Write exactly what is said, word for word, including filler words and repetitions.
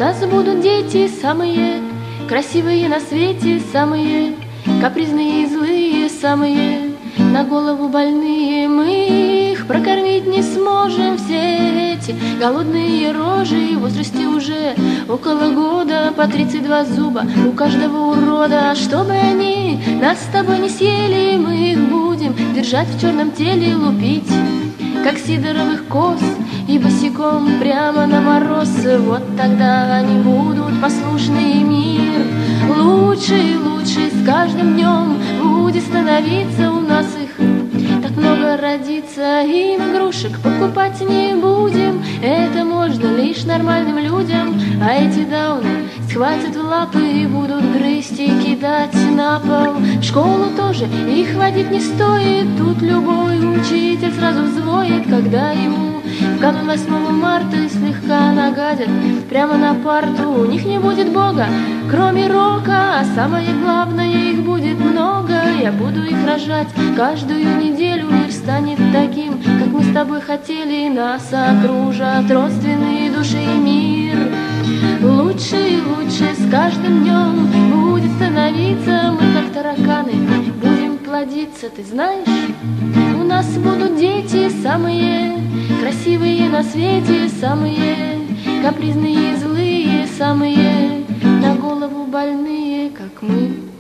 нас будут дети самые красивые на свете, самые капризные и злые, самые на голову больные. Мы их прокормить не сможем, все эти голодные рожи в возрасте уже около года, по тридцать два зуба у каждого урода. Чтобы они нас с тобой не съели, мы их будем держать в черном теле, лупить как сидоровых коз и босиком прямо на мороз. Вот тогда они будут послушны, и мир лучше и лучше с каждым днем будет становиться. У нас их так много родится, им игрушек покупать не будем. Это можно лишь нормальным людям, а эти дауны схватят в лапы и будут грызть и кидать на пол. В школу тоже их водить не стоит, тут любой учитель сразу взвоет, когда ему в канун восьмого марта слегка нагадят прямо на парту. У них не будет Бога, кроме рока, а самое главное, их будет много. Я буду их рожать каждую неделю, мир станет таким, как мы с тобой хотели. Нас окружат родственные души, и мир лучше и лучше с каждым днем будет становиться. Мы как тараканы будем плодиться, ты знаешь, у нас будут дети самые красивые на свете, самые капризные и злые, самые на голову больные, как мы.